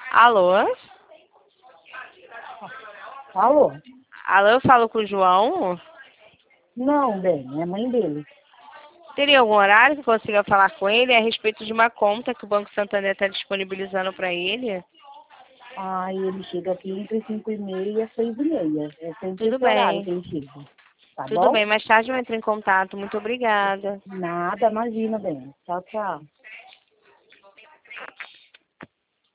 Alô? Alô? Alô, eu falo com o João? Não, bem, é a mãe dele. Teria algum horário que eu consiga falar com ele a respeito de uma conta que o Banco Santander está disponibilizando para ele? Ah, ele chega aqui entre 5h30 e 6h30. É sempre Tudo esse horário bem, que ele chega. Tá tudo bom? bem. Mais tarde eu entro em contato. Muito obrigada. Nada, imagina, bem. Tchau, tchau.